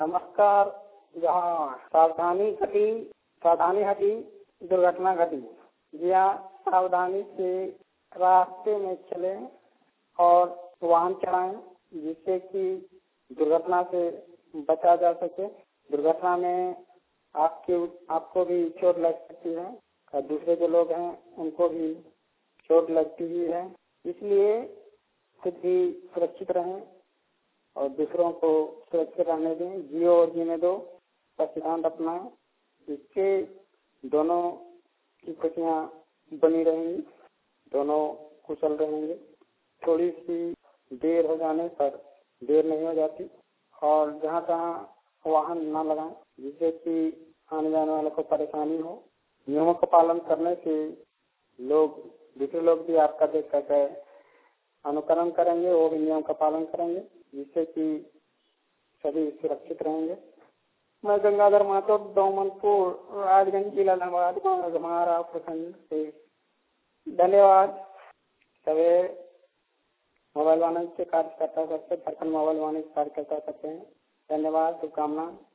नमस्कार। जहाँ सावधानी हटी दुर्घटना घटी। जी हाँ, सावधानी से रास्ते में चलें और वाहन चलाएं जिससे कि दुर्घटना से बचा जा सके। दुर्घटना में आपको भी चोट लग सकती है और दूसरे जो लोग हैं उनको भी चोट लगती ही है। इसलिए खुद भी सुरक्षित रहें और दूसरों को सुरक्षित रहने दें। जियो और जीने दो का सिद्धांत अपनाएं। इससे दोनों की खुशियाँ बनी रहेंगी, दोनों कुशल रहेंगे। थोड़ी सी देर हो जाने पर देर नहीं हो जाती। और जहाँ तहाँ वाहन न लगाएं जिससे कि आने जाने वालों को परेशानी हो। नियमों का पालन करने से दूसरे लोग भी आपका देख कर अनुकरण करेंगे, वो भी नियम का पालन करेंगे जिससे कि सभी सुरक्षित रहेंगे। मैं गंगाधर महतो, डोमनपुर, राजगंज जिला इलाहाबाद, हमारा प्रखंड से। धन्यवाद। सभी मोबाइल वाहन से कार्य करता सकते, झारखंड मोबाइल वाहन कार्यकर्ता सकते हैं। धन्यवाद, शुभकामना।